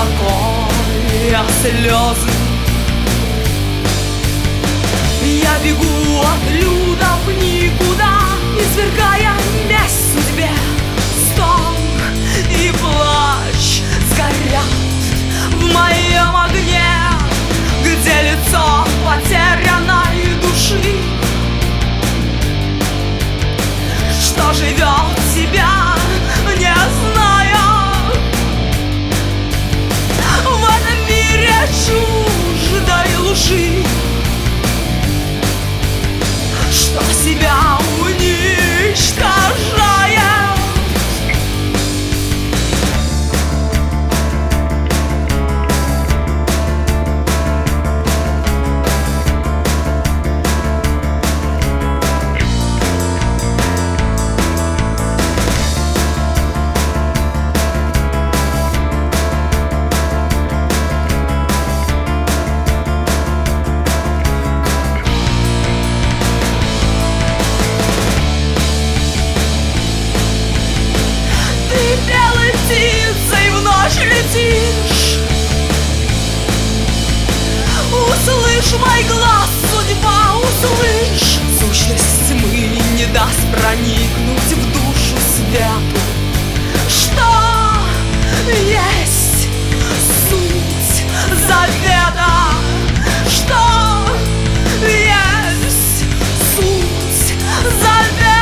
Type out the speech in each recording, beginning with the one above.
покоя слезы. Я бегу от людов никуда, извергая месть судьбе. Стон и плач сгорят в моем огне, где лицо потерянной души, что живет себя, не зная. В этом мире чуждой лжи, что себя уничтожает. Белой птицей в ночь летишь. Услышь мой глаз, судьба, услышь. Сущность тьмы не даст проникнуть в душу свету. Что есть суть завета? Что есть суть завета?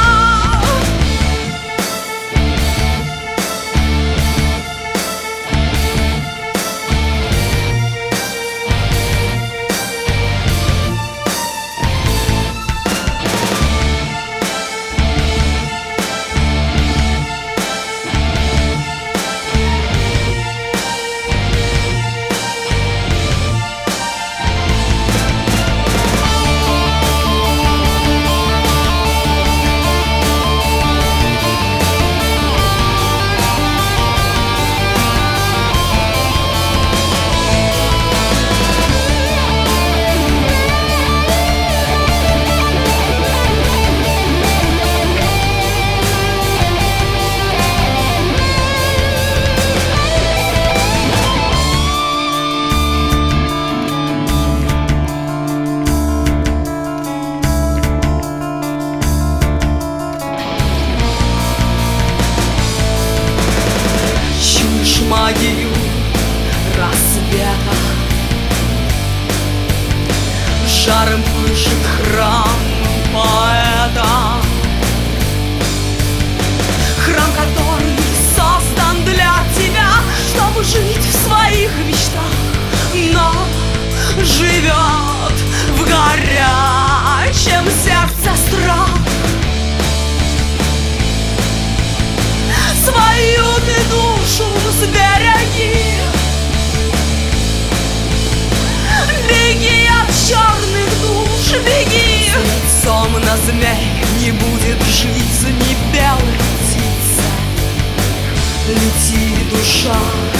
Могил рассвета жаром пышет храм поэта, храм, который создан для тебя, чтобы жить в своих мечтах, но живет в горячем сердце страх. Свою ты душу сбереги, беги от черных душ, беги. Лицом на змей не будет жизни белой птицы. Лети, душа,